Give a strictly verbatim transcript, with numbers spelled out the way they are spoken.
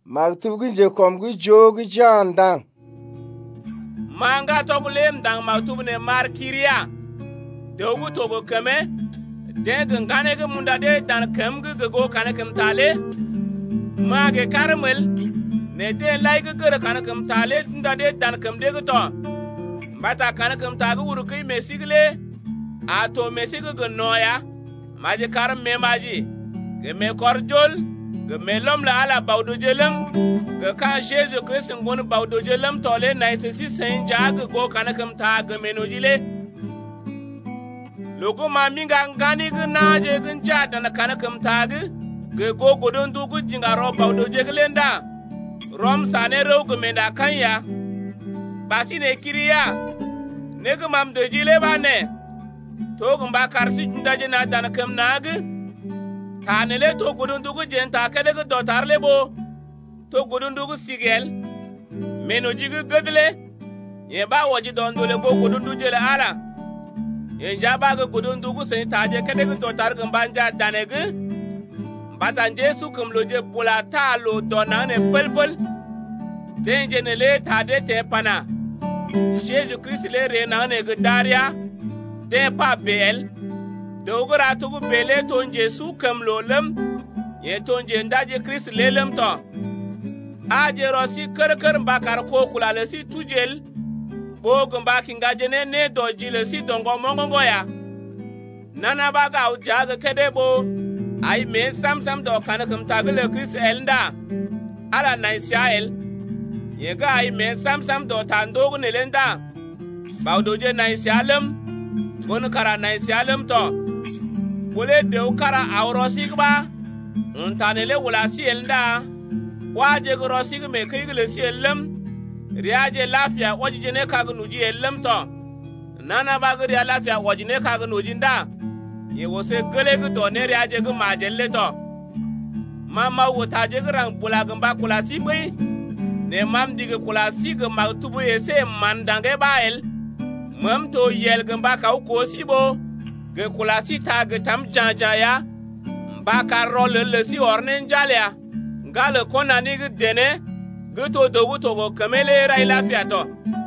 maktub gi je kom gi jog jan dang manga to gulem dang maktub ne mar kiria dogu togo kame de gangane ge munda de dan kam ge go kana kam tale mage karmel ne de lai ge ge kana kam tale nda de dan kam de to mata kana kam ta ge wuru kai mesigle a to mesig ge noya maji karam me maji ge me korjol ge me lom la ala bawdo jelem ge kan Jesus Christ ngon bawdo jelem tole na sisi sen jag go kana kam ta ge menojile logo ma minga ngani ge na je gen jada na kana kam ta ge ge go godon du gu jinga ro bawdo jeglenda rom sane ro ge menda kanya basine kiriya ne ge mam de jile ba ne to gumba karsi ndaje na dan kam nag tanele to godon dugu jenta kede go dotarle bo to godon dugu sigel meno jigi gadle ye ba waji don dole go godon dujele ala ye jaba go godon dugu sen taje kede go dotar gumba nja daneg batan jesu kum loje pula ta lo donane pelpel denje ne le tade te pana Jesus Christ le rena ne gdaria de pa bel dogora tugu bele ton Jesu kam lolem ye ton je ndaje Christ lelem to aje rosi kër kër mbakar ko kula le si tujel bo gamba kinga jene ne do jile si dongo mongo ya nana baga u jaga kede bo ai me sam sam do kana kam tagle Christ elnda ala naisiael ye ga ai me sam sam do tandogu ne lenda bawdo je naisialem gon kara naisialem to wole de kara awrosik ba untanele wala sielnda waje grosik me kigle sielem riaje lafia wajije ne kaga nuji elem to nana bagri lafia wajine kaga nujinda ye wose gele gu to ne riaje gu majelle to mama wotaje gran bulaga ba kula sibi ne mam dige kula siga magtubu ese mandange bael mam to yel gamba ka ko sibo ge kula si ta ge tam janja ya ba ka role le si ornen jalia ngale kona ni ge dene ge to dogu to go kamele rai lafia to